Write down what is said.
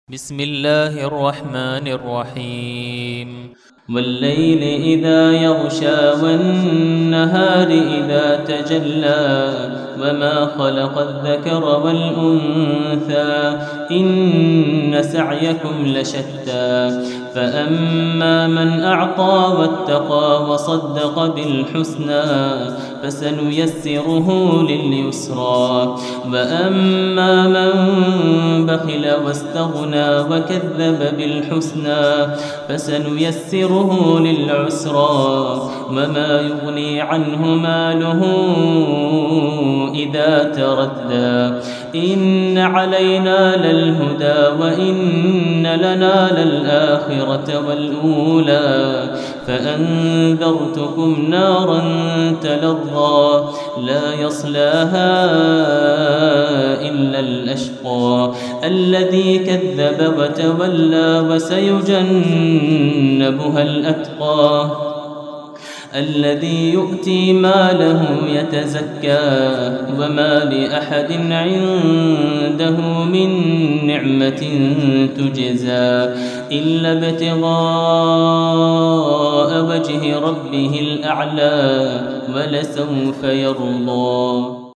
بسم الله الرحمن الرحيم والليل إذا يغشى والنهار إذا تجلى وما خلق الذكر والأنثى إن سعيكم لشتى فأما من أعطى واتقى وصدق بالحسنى فسنيسره لليسرى وأما من بخل واستغنى وكذب بالحسنى فسنيسره للعسرى وما يغني عنه ماله إذا تردى إن علينا للهدى وإن لنا للآخرة والأولى فأنذرتكم نارا تلظى لا يصلاها إلا الأشقى الذي كذب وتولى وسيجنبها الأتقى الذي يؤتي ماله يتزكى وما لأحد عنده من نعمة تجزى إلا ابتغاء وجه ربه الأعلى ولسوف يرضى.